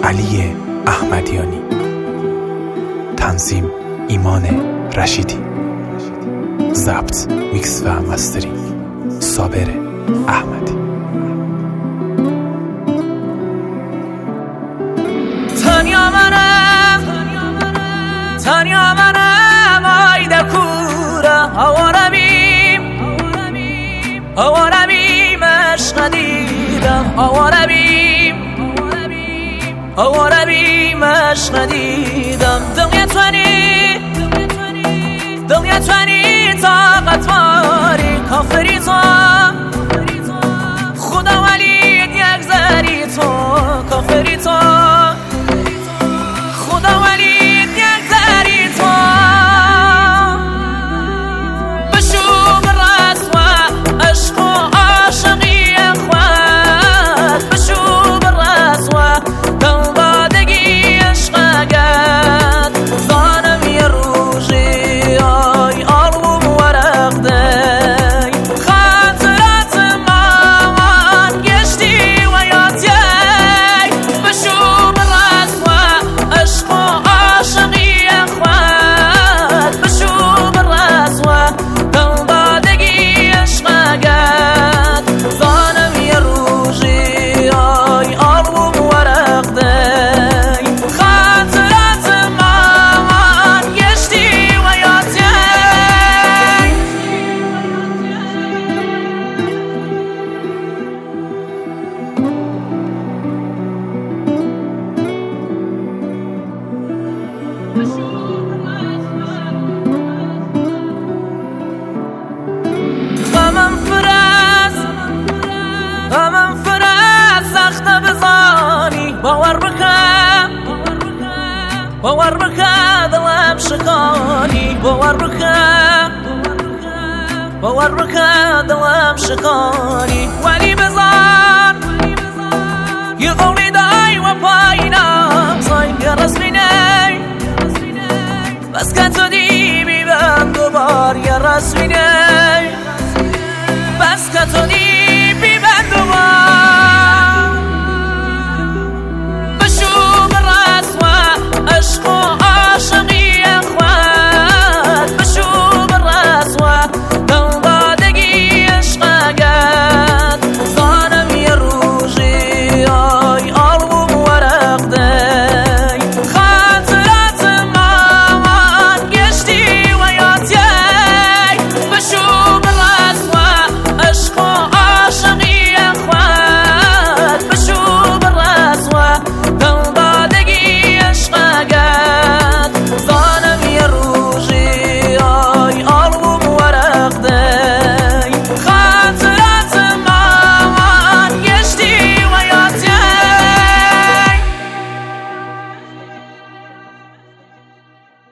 علی احمدیانی، تنظیم ایمان رشیدی، ضبط میکس و مسترینگ صابر احمدی. تنیا منم آیده کورا آوارمیم عشق دیدم آوارمیم عشق دیدم دنیا توانی طاقت ماری کافری تو خدا ولید یک زری تو کافری تو خدا ولید یک زری تو بشو برس و عشق و عاشقی خواد بشو برس و دلدادگی عشق گد زانم یه روزی آی آروم ورق دی خاطرات مامان گشتی و یادی بشو برس و عشق و عاشقی خواد بشو برس و دلدادگی عشق گد زانم یه روزی آی آروم ورق دی خاطرات مامان گشتی و یادی غمم فرست سخت بزانی باور بکن دلم شکانی باور بکن دلم شکانی ولی بزن یه قولی دای و پایینم زای یه رسمی نی بس که تو دی بیبن دوبار یه رسمی نی بس که تو دی